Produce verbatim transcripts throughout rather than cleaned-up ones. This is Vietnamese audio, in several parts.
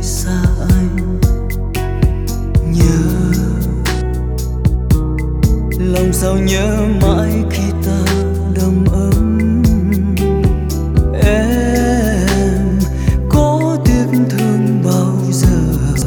xa anh. Nhớ lòng sao nhớ mãi khi ta đầm ấm. Em có tiếc thương bao giờ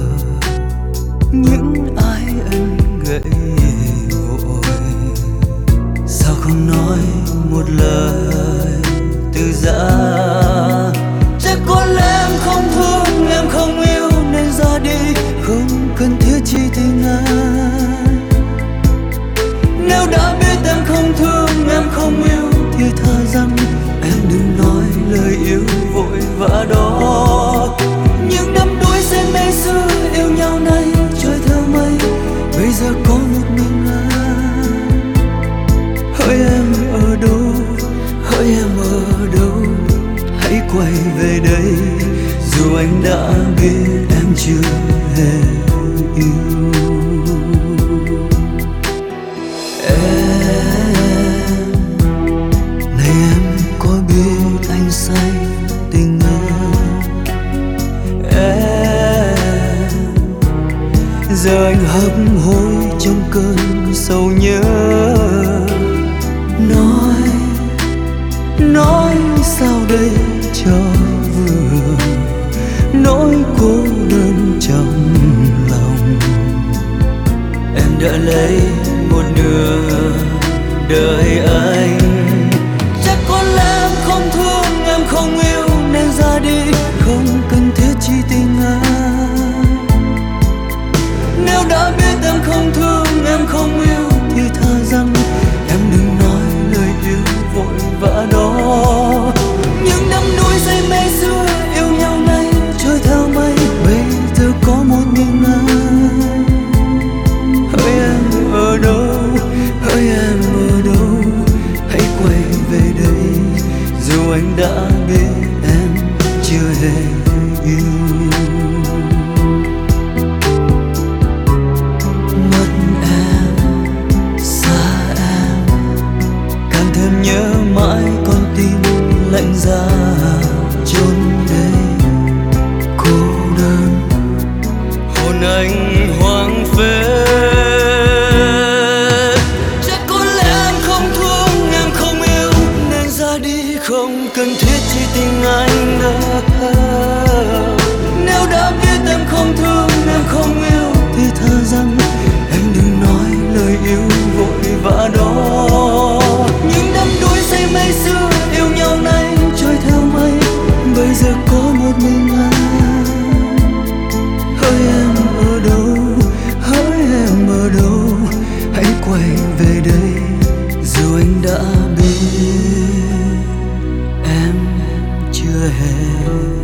những ai anh gậy vội? Sao không nói một lời từ giã? Chắc có lẽ em không thương, em không yêu nên ra đi, không cần thiết chi tình ai. Nếu đã biết em không thương, em không yêu thì thà rằng em đừng nói lời yêu vội vã đó. Những năm đuối say mê xưa yêu nhau nay trôi theo mây, bây giờ có một mình anh. Hỡi em ở đâu, hỡi em ở đâu, hãy quay về đây. Dù anh đã biết em chưa hề yêu. Em, này em có biết anh say tình em? Em, giờ anh hấp hối trong cơn sầu nhớ. Nói, nói sao đây cho vừa, nỗi cô đơn trong lòng. Em đã lấy một nửa đời anh. Chắc có lẽ em không thương, em không yêu nên ra đi, không cần thiết chi tình ai. Nếu đã biết em không thương, em không yêu thì thà rằng em đừng nói lời yêu vội vã đó. Những năm đuối say mê xưa yêu nhau nay trôi theo mây, bây giờ có một mình anh. Hỡi em ở đâu, hỡi em ở đâu, hãy quay về đây. Dù anh đã biết em chưa hề yêu. Mất em, xa em, càng thêm nhớ mãi con tim lạnh giá chốn đây cô đơn. Hồn anh hoang phế. Chắc có lẽ em không thương, em không yêu nên ra đi, không cần thiết chi tình anh đâu. Nếu đã biết em không thương, em không yêu thì thà rằng em đừng nói lời yêu vội vã đó. Những năm đuối say mê xưa yêu nhau nay trôi theo mây, bây giờ có một mình anh. Hỡi em ở đâu, hỡi em ở đâu, hãy quay về đây. Dù anh đã biết em chưa hề